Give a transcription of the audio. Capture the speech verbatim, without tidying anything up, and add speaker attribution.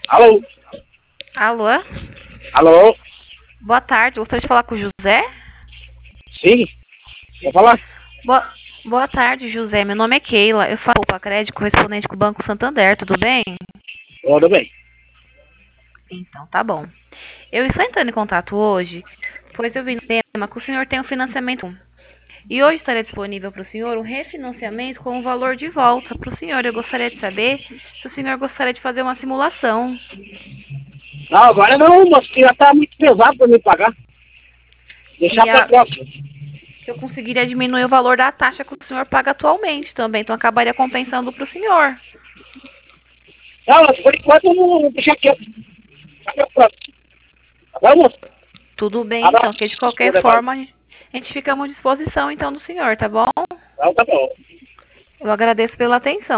Speaker 1: Alô?
Speaker 2: Alô?
Speaker 1: Alô?
Speaker 2: Boa tarde, gostaria de falar com o José?
Speaker 1: Sim? Vou falar?
Speaker 2: Boa, boa tarde, José. Meu nome é Keila. Eu falo para crédito correspondente com o Banco Santander, tudo bem?
Speaker 1: Tudo bem.
Speaker 2: Então, tá bom. Eu estou entrando em contato hoje, pois eu vi no tema que o senhor tem um financiamento. E hoje estaria disponível para o senhor um refinanciamento com o valor de volta para o senhor. Eu gostaria de saber se o senhor gostaria de fazer uma simulação.
Speaker 1: Não, agora não, moço, que já tá muito pesado pra me pagar. Deixar
Speaker 2: Se,
Speaker 1: pra
Speaker 2: a,
Speaker 1: próxima.
Speaker 2: se eu conseguiria diminuir o valor da taxa que o senhor paga atualmente também, então acabaria compensando para o senhor.
Speaker 1: Não, mas por enquanto eu não deixar quieto. Deixar pra próxima. Tá bom, moço?
Speaker 2: Tudo bem, então,
Speaker 1: Abraço.
Speaker 2: que de qualquer
Speaker 1: Tudo bem.
Speaker 2: forma a gente fica à disposição então do senhor, tá bom?
Speaker 1: Então tá bom.
Speaker 2: Eu agradeço pela atenção.